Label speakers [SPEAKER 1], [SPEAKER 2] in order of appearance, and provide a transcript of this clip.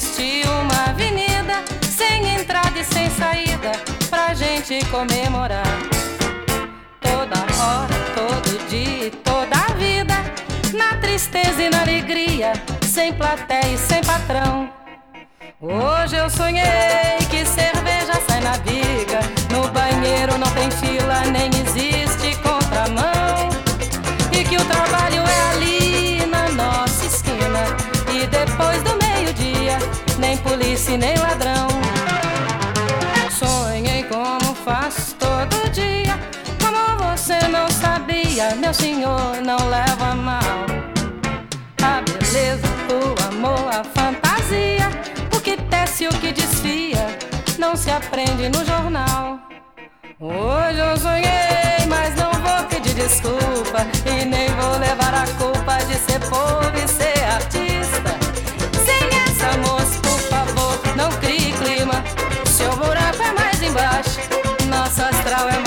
[SPEAKER 1] existe uma avenida sem entrada e sem saída pra gente comemorar. Toda hora, todo dia e toda a vida, na tristeza e na alegria, sem plateia e sem patrão. Hoje eu sonhei que cerveja sai na biga, no banheiro não tem fila, nem existe contramão, e que o trabalho é ali na nossa esquina, e depois do meio-dia, nem polícia e nem ladrão. Sonhei como faço todo dia, como você não sabia, meu senhor, não leva mal. A beleza, o amor, a fantasia, o que tece e o que desfia, não se aprende no jornal. Hoje eu sonhei, mas não vou pedir desculpa, e nem vou levar a culpa de ser pobre e ser artista. Sem essa, moça, por favor, não crie clima. Seu buraco é mais embaixo, nosso astral é